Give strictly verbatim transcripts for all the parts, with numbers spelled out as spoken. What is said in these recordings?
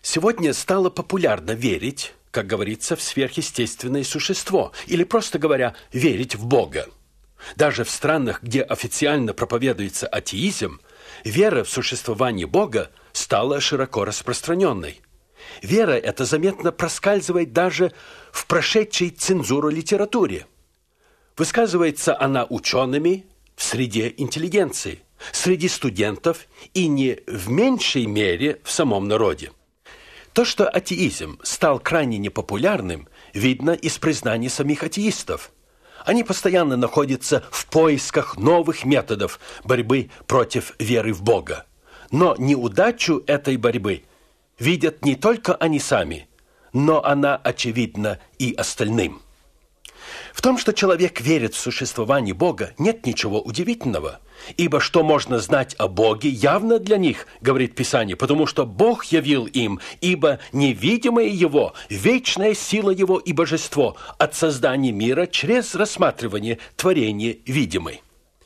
Сегодня стало популярно верить, как говорится, в сверхъестественное существо, или, просто говоря, верить в Бога. Даже в странах, где официально проповедуется атеизм, вера в существование Бога стала широко распространенной. Вера эта заметно проскальзывает даже в прошедшей цензуру литературе. Высказывается она учеными в среде интеллигенции, среди студентов и не в меньшей мере в самом народе. То, что атеизм стал крайне непопулярным, видно из признаний самих атеистов. Они постоянно находятся в поисках новых методов борьбы против веры в Бога. Но неудачу этой борьбы видят не только они сами, но она очевидна и остальным. В том, что человек верит в существование Бога, нет ничего удивительного. Ибо что можно знать о Боге, явно для них, говорит Писание, потому что Бог явил им, ибо невидимое Его, вечная сила Его и божество от создания мира через рассматривание творения видимой.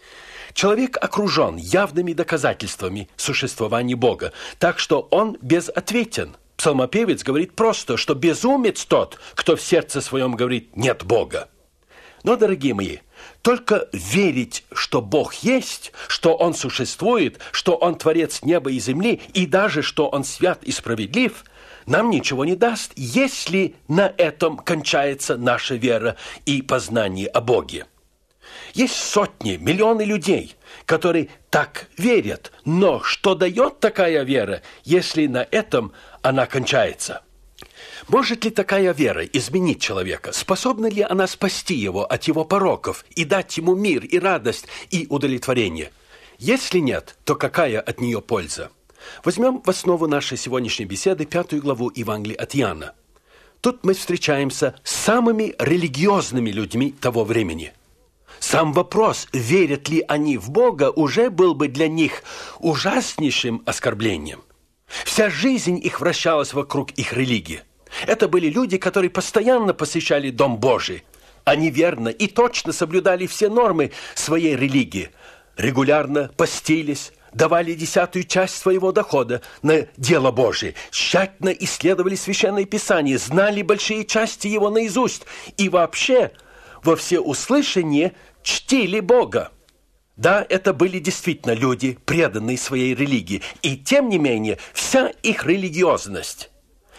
Человек окружен явными доказательствами существования Бога, так что он безответен. Псалмопевец говорит просто, что безумец тот, кто в сердце своем говорит «нет Бога». Но, дорогие мои, только верить, что Бог есть, что Он существует, что Он творец неба и земли, и даже что Он свят и справедлив, нам ничего не даст, если на этом кончается наша вера и познание о Боге. Есть сотни, миллионы людей, которые так верят, но что дает такая вера, если на этом она кончается? Может ли такая вера изменить человека? Способна ли она спасти его от его пороков и дать ему мир и радость и удовлетворение? Если нет, то какая от нее польза? Возьмем в основу нашей сегодняшней беседы пятую главу Евангелия от Иоанна. Тут мы встречаемся с самыми религиозными людьми того времени. Сам вопрос, верят ли они в Бога, уже был бы для них ужаснейшим оскорблением. Вся жизнь их вращалась вокруг их религии. Это были люди, которые постоянно посещали Дом Божий. Они верно и точно соблюдали все нормы своей религии. Регулярно постились, давали десятую часть своего дохода на дело Божие, тщательно исследовали Священное Писание, знали большие части его наизусть и вообще во всеуслышание чтили Бога. Да, это были действительно люди, преданные своей религии, и тем не менее вся их религиозность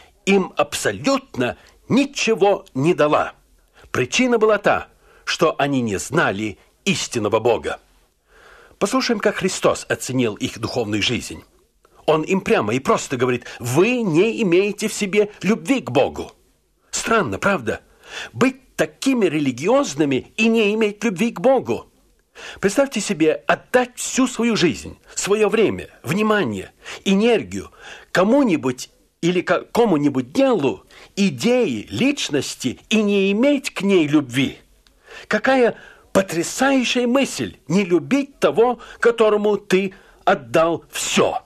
им абсолютно ничего не дала. Причина была та, что они не знали истинного Бога. Послушаем, как Христос оценил их духовную жизнь. Он им прямо и просто говорит: вы не имеете в себе любви к Богу. Странно, правда? Быть такими религиозными и не иметь любви к Богу. Представьте себе отдать всю свою жизнь, свое время, внимание, энергию кому-нибудь или какому-нибудь делу, идее, личности и не иметь к ней любви. Какая потрясающая мысль не любить того, которому ты отдал все.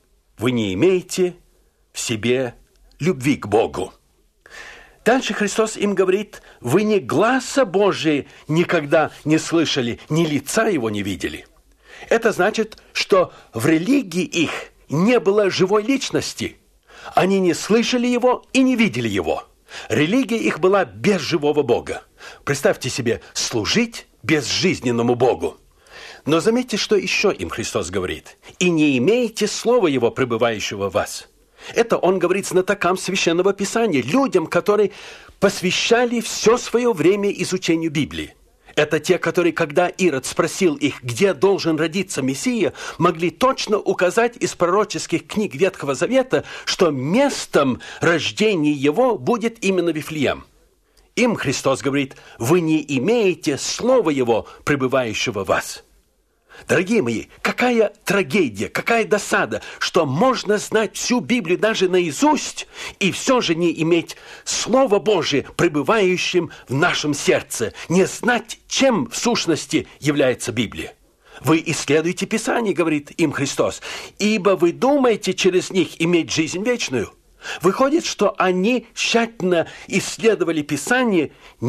Вы не имеете в себе любви к Богу. Дальше Христос им говорит: вы ни гласа Божия никогда не слышали, ни лица Его не видели. Это значит, что в религии их не было живой личности. Они не слышали Его и не видели Его. Религия их была без живого Бога. Представьте себе служить безжизненному Богу. Но заметьте, что еще им Христос говорит: и не имеете слова Его, пребывающего в вас. Это Он говорит знатокам Священного Писания, людям, которые посвящали все свое время изучению Библии. Это те, которые, когда Ирод спросил их, где должен родиться Мессия, могли точно указать из пророческих книг Ветхого Завета, что местом рождения его будет именно Вифлеем. Им Христос говорит: вы не имеете слова Его, пребывающего в вас. Дорогие мои, какая трагедия, какая досада, что можно знать всю Библию даже наизусть и все же не иметь Слова Божие, пребывающим в нашем сердце, не знать, чем в сущности является Библия. Вы исследуете Писание, говорит им Христос, ибо вы думаете через них иметь жизнь вечную. Выходит, что они тщательно исследовали Писание не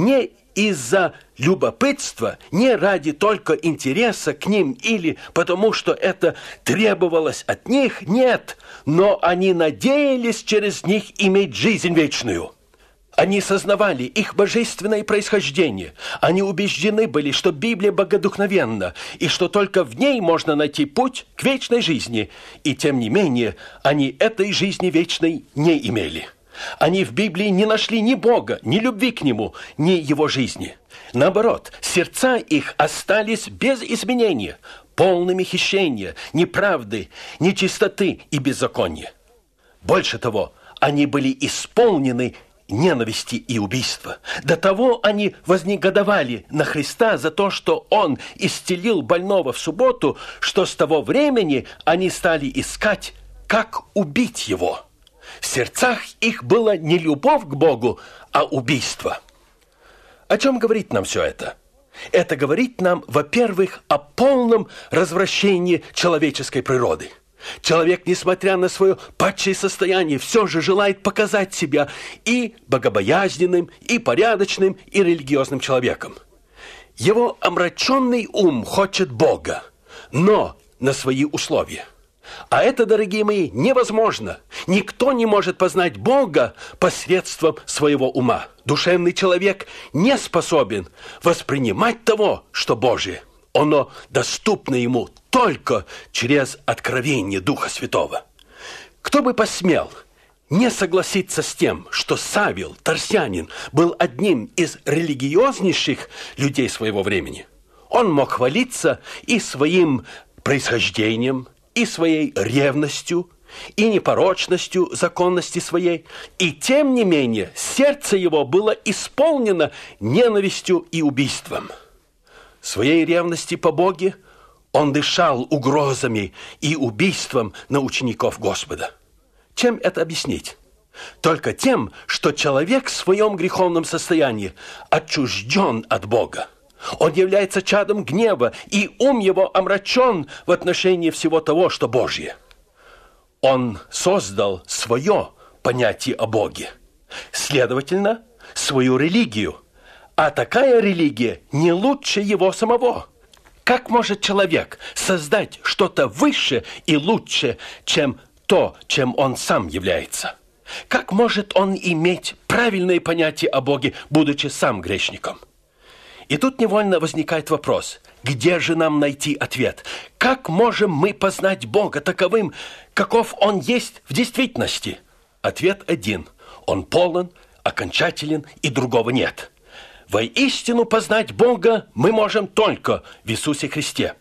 из-за любопытства, не ради только интереса к ним или потому, что это требовалось от них, нет, но они надеялись через них иметь жизнь вечную. Они сознавали их божественное происхождение. Они убеждены были, что Библия богодухновенна, и что только в ней можно найти путь к вечной жизни. И тем не менее, они этой жизни вечной не имели. Они в Библии не нашли ни Бога, ни любви к Нему, ни Его жизни. Наоборот, сердца их остались без изменения, полными хищения, неправды, нечистоты и беззакония. Больше того, они были исполнены ненависти и убийства. До того они вознегодовали на Христа за то, что Он исцелил больного в субботу, что с того времени они стали искать, как убить Его. В сердцах их была не любовь к Богу, а убийство. О чем говорит нам все это? Это говорит нам, во-первых, о полном развращении человеческой природы. Человек, несмотря на свое падшее состояние, все же желает показать себя и богобоязненным, и порядочным, и религиозным человеком. Его омраченный ум хочет Бога, но на свои условия. А это, дорогие мои, невозможно. Никто не может познать Бога посредством своего ума. Душевный человек не способен воспринимать того, что Божие. Оно доступно ему только через откровение Духа Святого. Кто бы посмел не согласиться с тем, что Савел, Тарсянин, был одним из религиознейших людей своего времени? Он мог хвалиться и своим происхождением, и своей ревностью, и непорочностью законности своей, и тем не менее сердце его было исполнено ненавистью и убийством. Своей ревности по Боге он дышал угрозами и убийством на учеников Господа. Чем это объяснить? Только тем, что человек в своем греховном состоянии отчужден от Бога. Он является чадом гнева, и ум его омрачен в отношении всего того, что Божье. Он создал свое понятие о Боге, следовательно, свою религию. А такая религия не лучше его самого. Как может человек создать что-то выше и лучше, чем то, чем он сам является? Как может он иметь правильное понятие о Боге, будучи сам грешником? И тут невольно возникает вопрос, где же нам найти ответ? Как можем мы познать Бога таковым, каков Он есть в действительности? Ответ один. Он полон, окончателен, и другого нет. Воистину познать Бога мы можем только в Иисусе Христе.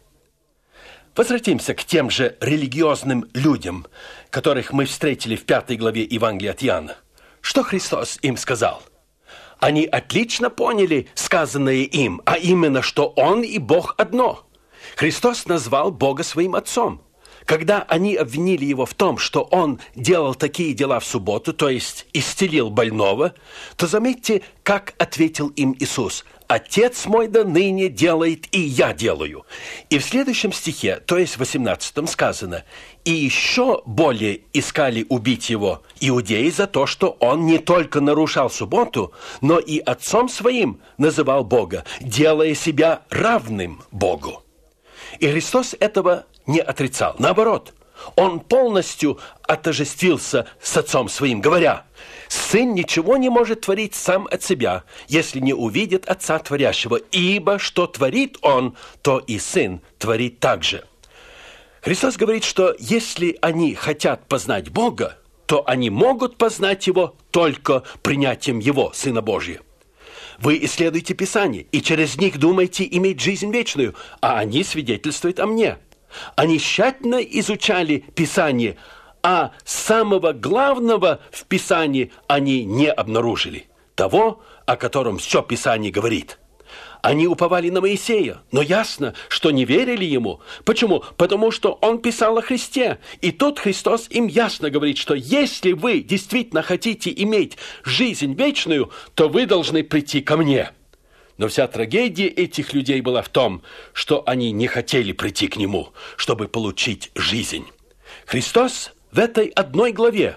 Возвратимся к тем же религиозным людям, которых мы встретили в пятой главе Евангелия от Иоанна. Что Христос им сказал? Они отлично поняли сказанное им, а именно, что Он и Бог одно. Христос назвал Бога своим Отцом. Когда они обвинили Его в том, что Он делал такие дела в субботу, то есть исцелил больного, то заметьте, как ответил им Иисус: «Отец мой до ныне делает, и я делаю». И в следующем стихе, то есть в восемнадцатом, сказано: «И еще более искали убить его иудеи за то, что он не только нарушал субботу, но и отцом своим называл Бога, делая себя равным Богу». И Христос этого не отрицал. Наоборот, Он полностью отождествился с Отцом Своим, говоря: «Сын ничего не может творить сам от себя, если не увидит Отца Творящего, ибо что творит Он, то и Сын творит также». Христос говорит, что если они хотят познать Бога, то они могут познать Его только принятием Его, Сына Божия. Вы исследуете Писание, и через них думаете иметь жизнь вечную, а они свидетельствуют о мне. Они тщательно изучали Писание, а самого главного в Писании они не обнаружили. Того, о котором все Писание говорит. Они уповали на Моисея, но ясно, что не верили ему. Почему? Потому что он писал о Христе. И тут Христос им ясно говорит, что если вы действительно хотите иметь жизнь вечную, то вы должны прийти ко мне. Но вся трагедия этих людей была в том, что они не хотели прийти к Нему, чтобы получить жизнь. Христос в этой одной главе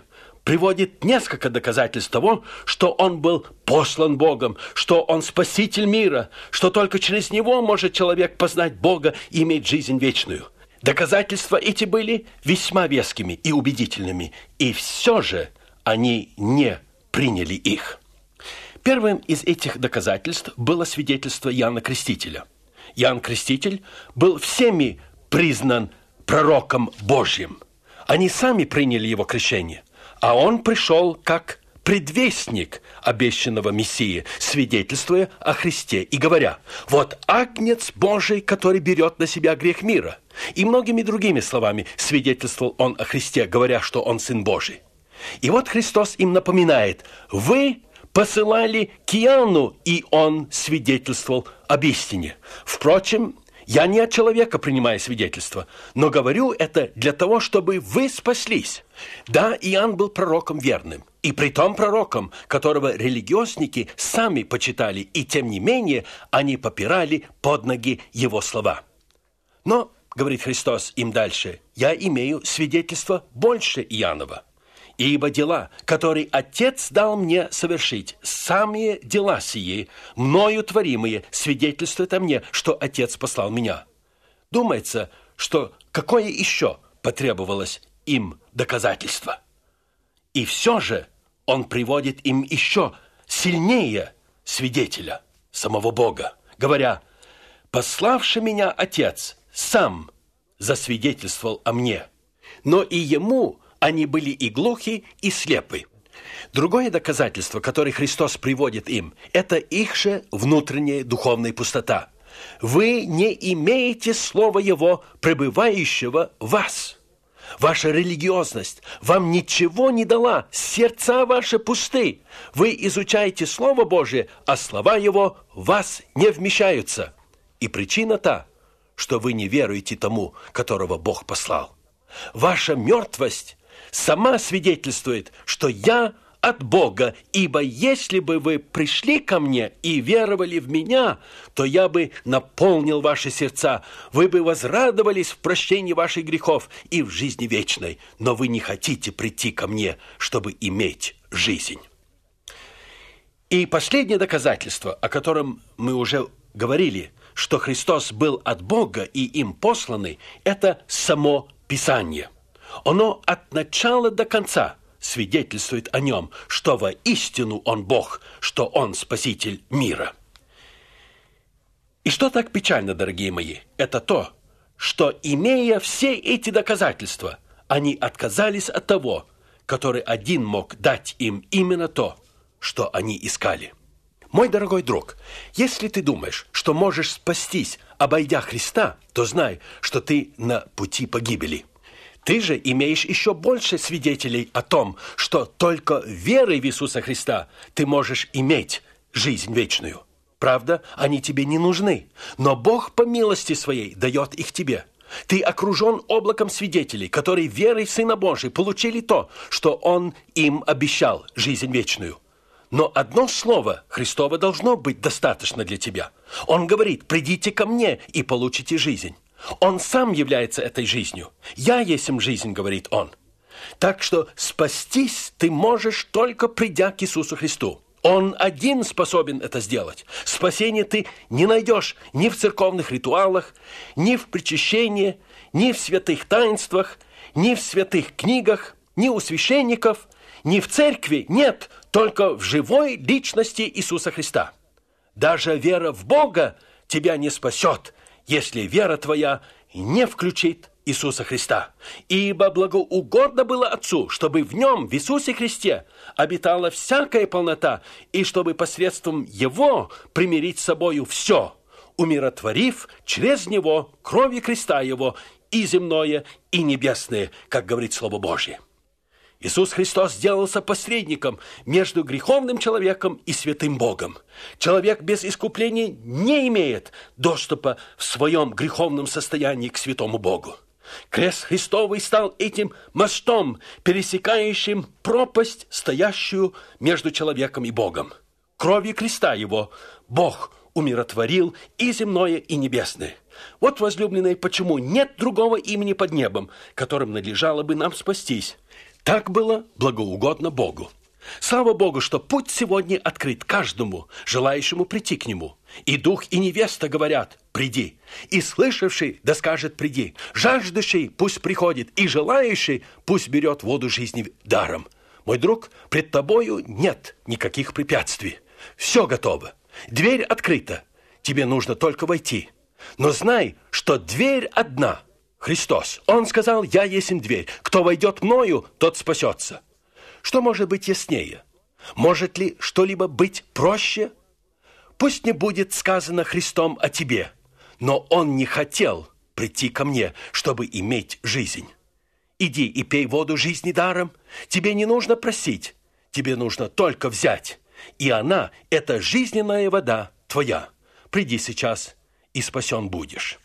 приводит несколько доказательств того, что он был послан Богом, что он спаситель мира, что только через него может человек познать Бога и иметь жизнь вечную. Доказательства эти были весьма вескими и убедительными, и все же они не приняли их. Первым из этих доказательств было свидетельство Иоанна Крестителя. Иоанн Креститель был всеми признан пророком Божьим. Они сами приняли его крещение, а он пришел как предвестник обещанного Мессии, свидетельствуя о Христе и говоря: «Вот Агнец Божий, который берет на себя грех мира». И многими другими словами свидетельствовал он о Христе, говоря, что он Сын Божий. И вот Христос им напоминает: «Вы посылали к Иоанну, и он свидетельствовал об истине. Впрочем, я не от человека принимаю свидетельство, но говорю это для того, чтобы вы спаслись». Да, Иоанн был пророком верным, и притом пророком, которого религиозники сами почитали, и тем не менее они попирали под ноги его слова. Но, говорит Христос им дальше, «я имею свидетельство больше Иоаннова. Ибо дела, которые Отец дал мне совершить, самые дела сии, мною творимые, свидетельствуют о мне, что Отец послал меня». Думается, что какое еще потребовалось им доказательство? И все же он приводит им еще сильнее свидетеля, самого Бога, говоря: «Пославший меня Отец сам засвидетельствовал о мне, но и ему они были и глухи, и слепы». Другое доказательство, которое Христос приводит им, это их же внутренняя духовная пустота. «Вы не имеете слова Его, пребывающего в вас». Ваша религиозность вам ничего не дала, сердца ваши пусты. Вы изучаете Слово Божие, а слова Его в вас не вмещаются. И причина та, что вы не веруете тому, которого Бог послал. Ваша мертвость сама свидетельствует, что я от Бога, ибо если бы вы пришли ко мне и веровали в меня, то я бы наполнил ваши сердца, вы бы возрадовались в прощении ваших грехов и в жизни вечной, но вы не хотите прийти ко мне, чтобы иметь жизнь. И последнее доказательство, о котором мы уже говорили, что Христос был от Бога и им посланный, это само Писание. Оно от начала до конца свидетельствует о нем, что воистину он Бог, что он Спаситель мира. И что так печально, дорогие мои, это то, что, имея все эти доказательства, они отказались от того, который один мог дать им именно то, что они искали. Мой дорогой друг, если ты думаешь, что можешь спастись, обойдя Христа, то знай, что ты на пути погибели. Ты же имеешь еще больше свидетелей о том, что только верой в Иисуса Христа ты можешь иметь жизнь вечную. Правда, они тебе не нужны, но Бог по милости своей дает их тебе. Ты окружен облаком свидетелей, которые верой в Сына Божия получили то, что Он им обещал, жизнь вечную. Но одно слово Христово должно быть достаточно для тебя. Он говорит: «Придите ко мне и получите жизнь». Он сам является этой жизнью. «Я есть им жизнь», говорит Он. Так что спастись ты можешь, только придя к Иисусу Христу. Он один способен это сделать. Спасение ты не найдешь ни в церковных ритуалах, ни в причащении, ни в святых таинствах, ни в святых книгах, ни у священников, ни в церкви. Нет, только в живой личности Иисуса Христа. Даже вера в Бога тебя не спасет, если вера твоя не включит Иисуса Христа. Ибо благоугодно было Отцу, чтобы в Нем, в Иисусе Христе, обитала всякая полнота, и чтобы посредством Его примирить с собою все, умиротворив через Него кровью креста Его и земное, и небесное, как говорит Слово Божье. Иисус Христос сделался посредником между греховным человеком и святым Богом. Человек без искупления не имеет доступа в своем греховном состоянии к святому Богу. Крест Христовый стал этим мостом, пересекающим пропасть, стоящую между человеком и Богом. Кровью креста Его Бог умиротворил и земное, и небесное. Вот, возлюбленные, почему нет другого имени под небом, которым надлежало бы нам спастись. Так было благоугодно Богу. Слава Богу, что путь сегодня открыт каждому, желающему прийти к Нему. И дух, и невеста говорят: приди. И слышавший да скажет: приди. Жаждущий пусть приходит, и желающий пусть берет воду жизни даром. Мой друг, пред тобою нет никаких препятствий. Все готово. Дверь открыта. Тебе нужно только войти. Но знай, что дверь одна. Христос. Он сказал: я есть дверь. Кто войдет мною, тот спасется. Что может быть яснее? Может ли что-либо быть проще? Пусть не будет сказано Христом о тебе, но Он не хотел прийти ко мне, чтобы иметь жизнь. Иди и пей воду жизни даром. Тебе не нужно просить, тебе нужно только взять. И она, эта жизненная вода твоя. Приди сейчас, и спасен будешь.